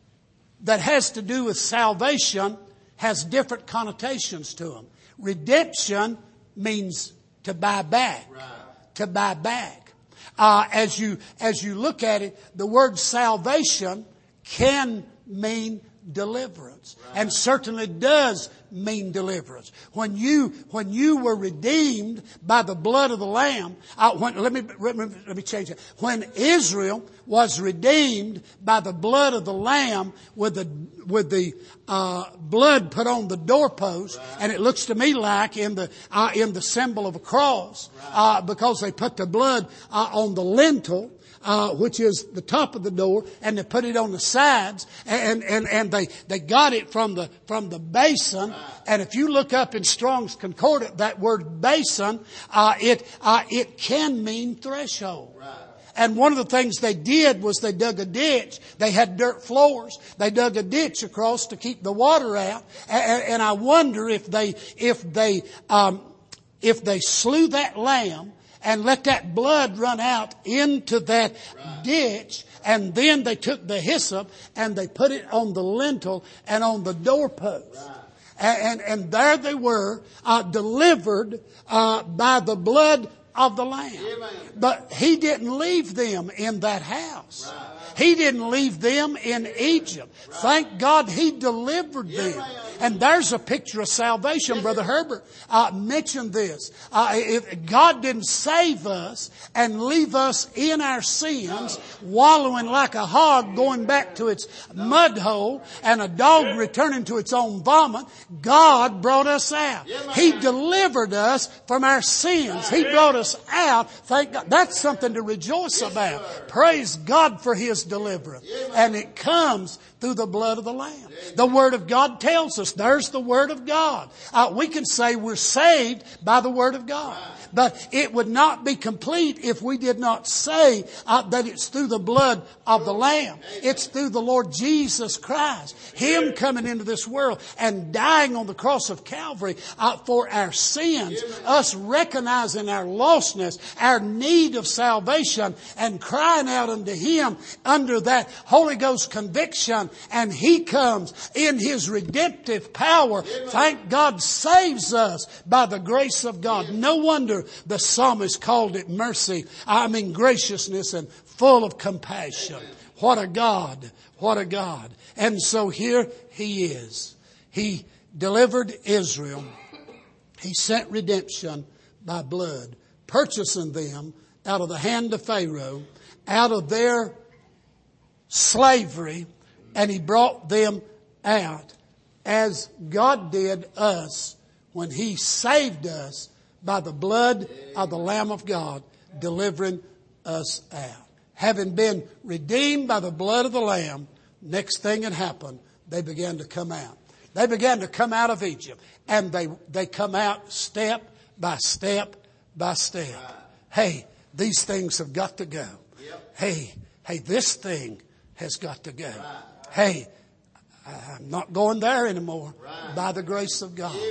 that has to do with salvation has different connotations to them. Redemption means to buy back. Right. To buy back. Uh, as you, as you look at it, the word salvation can mean deliverance. Right. And certainly does mean deliverance. When you, when you were redeemed by the blood of the Lamb, uh, when, let me, let me, let me change it. When Israel was redeemed by the blood of the Lamb with the, with the, uh, blood put on the doorpost, right. And it looks to me like in the, uh, in the symbol of a cross, right. uh, because they put the blood, uh, on the lintel, Uh, which is the top of the door, and they put it on the sides, and, and, and they, they got it from the, from the basin. Right. And if you look up in Strong's Concordance, that word basin, uh, it, uh, it can mean threshold. Right. And one of the things they did was they dug a ditch. They had dirt floors. They dug a ditch across to keep the water out. And, and I wonder if they, if they, um, if they slew that lamb and let that blood run out into that right. ditch, and then they took the hyssop and they put it on the lintel and on the doorpost. Right. And, and, and there they were, uh, delivered, uh, by the blood of the lamb. Amen. But he didn't leave them in that house. Right. He didn't leave them in Egypt. Right. Thank God he delivered them. Amen. And there's a picture of salvation. Brother Herbert uh, mentioned this. Uh, if God didn't save us and leave us in our sins, wallowing like a hog going back to its mud hole and a dog returning to its own vomit, God brought us out. He delivered us from our sins. He brought us out. Thank God. That's something to rejoice about. Praise God for His deliverance. And it comes through the blood of the Lamb. The Word of God tells us there's the Word of God. Uh, we can say we're saved by the Word of God. But it would not be complete if we did not say uh, that it's through the blood of the Lamb. It's through the Lord Jesus Christ. Him coming into this world and dying on the cross of Calvary uh, for our sins. Us recognizing our lostness, our need of salvation, and crying out unto Him under that Holy Ghost conviction. And He comes in His redemptive power. Thank God saves us by the grace of God. No wonder the psalmist called it mercy. I mean graciousness and full of compassion. What a God. What a God. And so here He is. He delivered Israel. He sent redemption by blood, purchasing them out of the hand of Pharaoh, out of their slavery, and He brought them out as God did us when He saved us by the blood of the Lamb of God, delivering us out. Having been redeemed by the blood of the Lamb, next thing that happened, they began to come out. They began to come out of Egypt. And they, they come out step by step by step. Hey, these things have got to go. Hey, hey, this thing has got to go. Hey, I'm not going there anymore by the grace of God.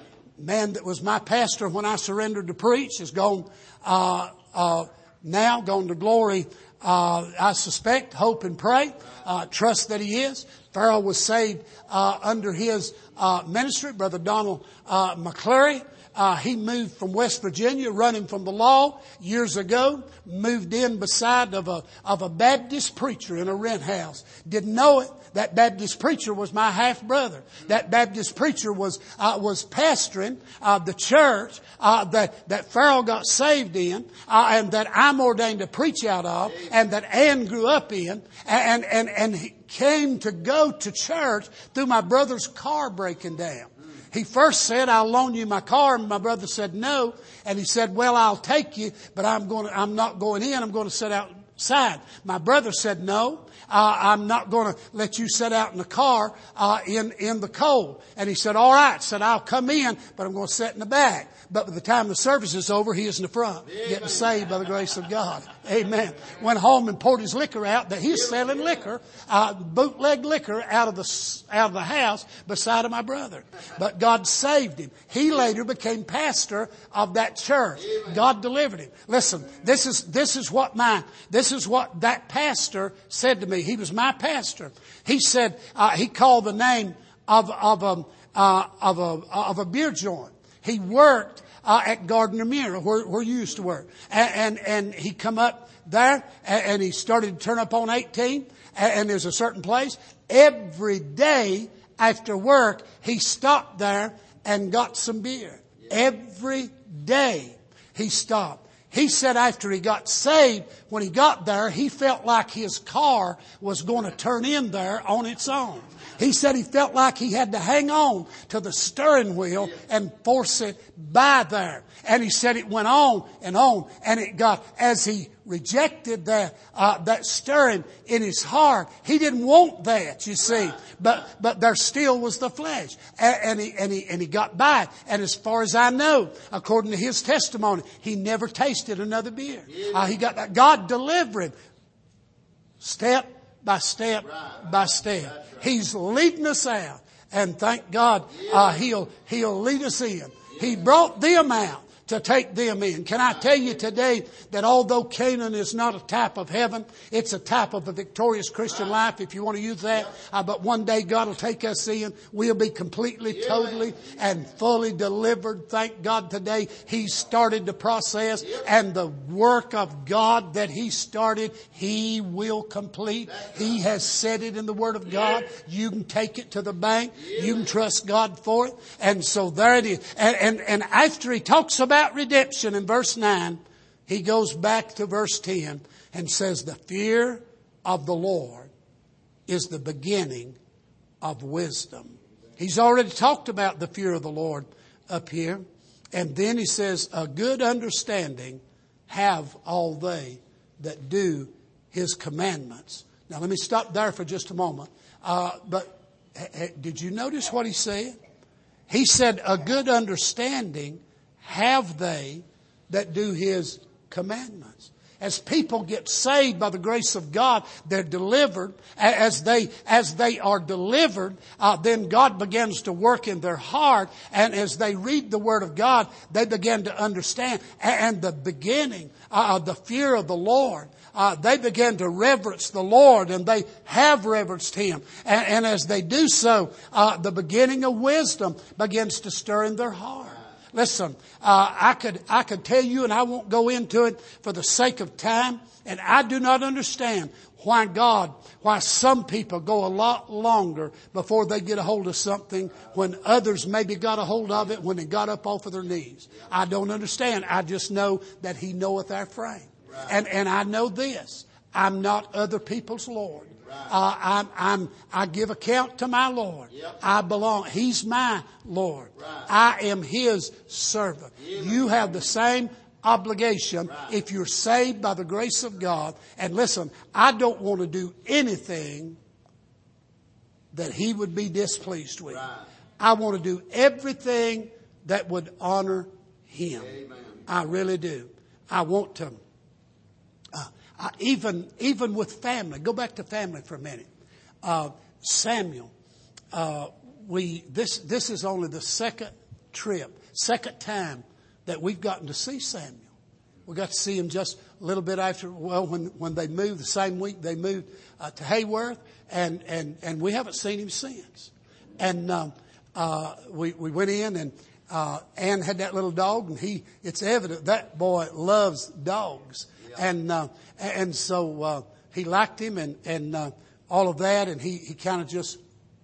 Man that was my pastor when I surrendered to preach is gone, uh, uh, now gone to glory. Uh, I suspect, hope and pray, uh, trust that he is. Farrell was saved, uh, under his, uh, ministry. Brother Donald, uh, McClary. Uh, he moved from West Virginia, running from the law years ago, moved in beside of a, of a Baptist preacher in a rent house. Didn't know it. That Baptist preacher was my half brother. That Baptist preacher was, uh, was pastoring, uh, the church, uh, that, that Farrell got saved in, uh, and that I'm ordained to preach out of, and that Ann grew up in, and, and, and he came to go to church through my brother's car breaking down. He first said, I'll loan you my car. And my brother said no. And he said, well, I'll take you, but I'm going to, I'm not going in. I'm going to sit outside. My brother said, no, uh, I'm not going to let you sit out in the car, uh, in, in the cold. And he said, all right. Said, I'll come in, but I'm going to sit in the back. But by the time the service is over, he is in the front, getting saved by the grace of God. Amen. Went home and poured his liquor out that he's selling liquor, uh, bootleg liquor out of the, out of the house beside of my brother. But God saved him. He later became pastor of that church. God delivered him. Listen, this is, this is what my, this is what that pastor said to me. He was my pastor. He said, uh, he called the name of, of a, uh, of a, of a beer joint. He worked uh, at Gardner Mirror, where, where you used to work. And, and, and he come up there, and, and he started to turn up on eighteen, and, and there's a certain place. Every day after work, he stopped there and got some beer. Every day he stopped. He said after he got saved, when he got there, he felt like his car was going to turn in there on its own. He said he felt like he had to hang on to the steering wheel and force it by there. And he said it went on and on, and it got, as he rejected that, uh, that stirring in his heart, he didn't want that, you see. But, but there still was the flesh. And, and he, and he, and he got by. And as far as I know, according to his testimony, he never tasted another beer. Uh, he got that. God delivered him step by step by step. He's leading us out. And thank God, uh, he'll, he'll lead us in. He brought them out. to take them in. Can I tell you today that although Canaan is not a type of heaven, it's a type of a victorious Christian life, if you want to use that. Uh, but one day God will take us in. We'll be completely, totally, and fully delivered. Thank God today He started the process, and the work of God that He started, He will complete. He has said it in the Word of God. You can take it to the bank. You can trust God for it. And so there it is. And, and, and after He talks about redemption in verse nine, He goes back to verse ten and says, the fear of the Lord is the beginning of wisdom. He's already talked about the fear of the Lord up here. And then He says, a good understanding have all they that do His commandments. Now let me stop there for just a moment. Uh, but h- did you notice what He said? He said, a good understanding have they that do His commandments. As people get saved by the grace of God, they're delivered. As they, as they are delivered, uh, then God begins to work in their heart. And as they read the Word of God, they begin to understand. And the beginning, uh, the fear of the Lord, uh, they begin to reverence the Lord, and they have reverenced Him. And, and as they do so, uh, the beginning of wisdom begins to stir in their heart. Listen, uh, I could, I could tell you, and I won't go into it for the sake of time. And I do not understand why God, why some people go a lot longer before they get a hold of something when others maybe got a hold of it when they got up off of their knees. I don't understand. I just know that He knoweth our frame. And, and I know this. I'm not other people's Lord. Uh, I'm, I'm, I give account to my Lord. Yep. I belong. He's my Lord. Right. I am His servant. Yeah. You have the same obligation right. if you're saved by the grace of God. And listen, I don't want to do anything that He would be displeased with. Right. I want to do everything that would honor Him. Amen. I really do. I want to. Uh, even, even with family, go back to family for a minute. Uh, Samuel, uh, we, this, this is only the second trip, second time that we've gotten to see Samuel. We got to see him just a little bit after, well, when, when they moved, the same week they moved, uh, to Hayworth, and, and, and we haven't seen him since. And, um, uh, we, we went in, and, uh, Ann had that little dog, and he, it's evident that boy loves dogs. And, uh, and so, uh, he liked him and, and, uh, all of that. And he, he kind of just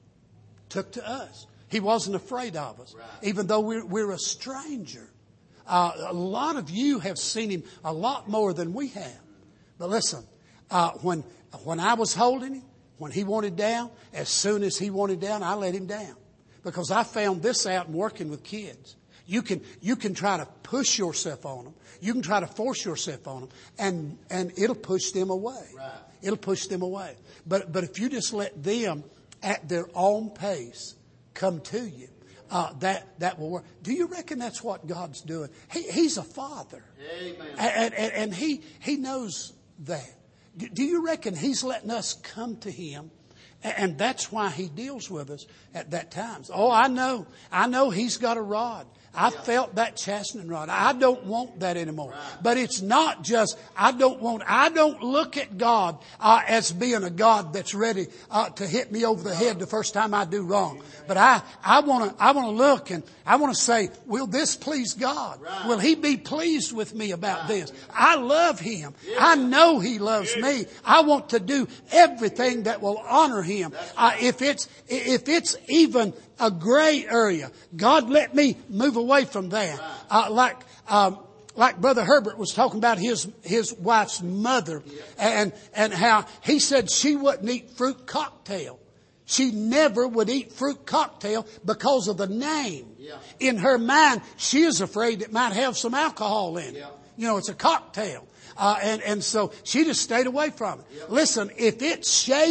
took to us. He wasn't afraid of us, right. even though we're, we're a stranger. Uh, a lot of you have seen him a lot more than we have. But listen, uh, when, when I was holding him, when he wanted down, as soon as he wanted down, I let him down, because I found this out in working with kids. You can, you can try to push yourself on them. You can try to force yourself on them, and, and it'll push them away. Right. It'll push them away. But, but if you just let them at their own pace come to you, uh, that, that will work. Do you reckon that's what God's doing? He, he's a father. Amen. And, and, and he, he knows that. Do, do you reckon He's letting us come to Him? And that's why He deals with us at that time. Oh, I know. I know He's got a rod. I felt that chastening rod. I don't want that anymore. But it's not just, I don't want, I don't look at God uh, as being a God that's ready uh, to hit me over the head the first time I do wrong. But I, I want to, I want to look and I want to say, will this please God? Will He be pleased with me about this? I love Him. I know He loves me. I want to do everything that will honor Him. Uh, if it's, if it's even a gray area, God, let me move away from that. Uh, like, um, like Brother Herbert was talking about his, his wife's mother, and, and how he said she wouldn't eat fruit cocktail. She never would eat fruit cocktail because of the name. Yeah. In her mind, she is afraid it might have some alcohol in it. Yeah. You know, it's a cocktail. Uh, and, and so she just stayed away from it. Yeah. Listen, if it's shady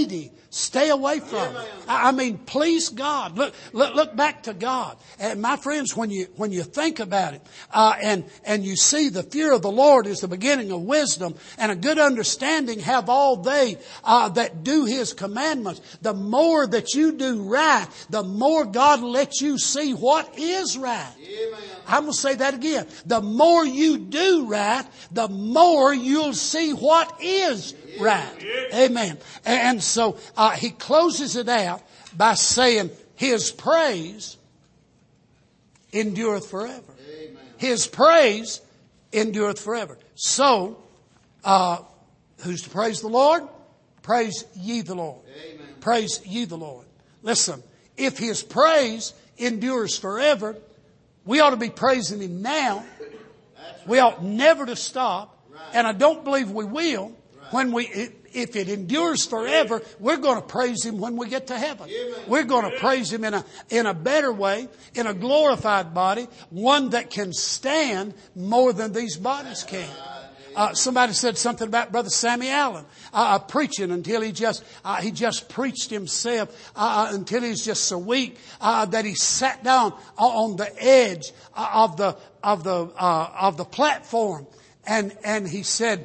Stay away from it. I mean, please God. Look, look, look back to God. And my friends, when you, when you think about it, uh, and, and you see the fear of the Lord is the beginning of wisdom, and a good understanding have all they, uh, that do His commandments. The more that you do right, the more God lets you see what is right. Amen. I'm going to say that again. The more you do right, the more you'll see what is right. Amen. And so uh, he closes it out by saying, His praise endureth forever. Amen. His praise endureth forever. So, uh, who's to praise the Lord? Praise ye the Lord. Amen. Praise ye the Lord. Listen, if His praise endures forever, we ought to be praising Him now. We ought never to stop. And I don't believe we will. When we, if it endures forever, we're going to praise Him when we get to heaven. We're going to praise Him in a, in a better way, in a glorified body, one that can stand more than these bodies can. Uh, somebody said something about Brother Sammy Allen, uh, uh, preaching until he just, uh, he just preached himself, uh, until he's just so weak, uh, that he sat down on the edge of the, of the, uh, of the platform. And, and he said,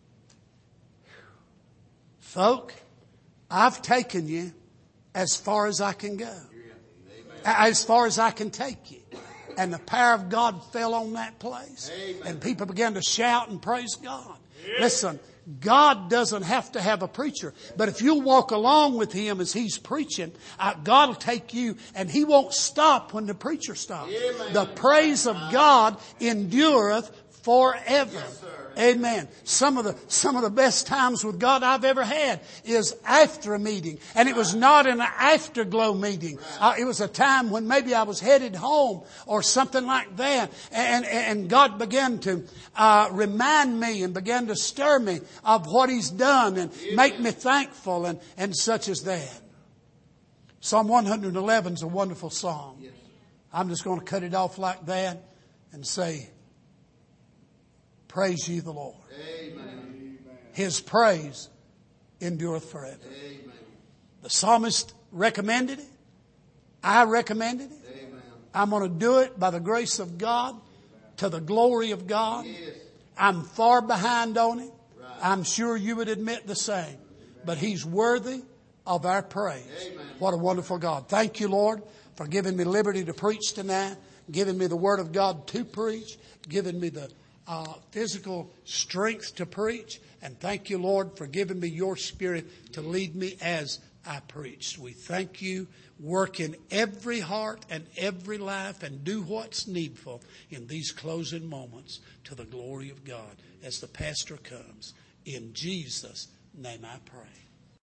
folk, I've taken you as far as I can go. As far as I can take you. And the power of God fell on that place. Amen. And people began to shout and praise God. Yeah. Listen, God doesn't have to have a preacher. But if you walk along with Him as He's preaching, uh, God will take you and He won't stop when the preacher stops. Amen. The praise of God endureth forever. Yes, amen. Some of the, some of the best times with God I've ever had is after a meeting. And it was not an afterglow meeting. Uh, it was a time when maybe I was headed home or something like that. And, and God began to, uh, remind me and began to stir me of what He's done and make me thankful and, and such as that. Psalm one eleven is a wonderful song. I'm just going to cut it off like that and say, praise ye the Lord. Amen. His praise endureth forever. Amen. The psalmist recommended it. I recommended it. Amen. I'm going to do it by the grace of God, to the glory of God. Yes. I'm far behind on it. Right. I'm sure you would admit the same. But He's worthy of our praise. Amen. What a wonderful God. Thank you, Lord, for giving me liberty to preach tonight, giving me the Word of God to preach, giving me the Uh, physical strength to preach. And thank you, Lord, for giving me your Spirit to lead me as I preach. We thank you. Work in every heart and every life and do what's needful in these closing moments to the glory of God as the pastor comes. In Jesus' name I pray.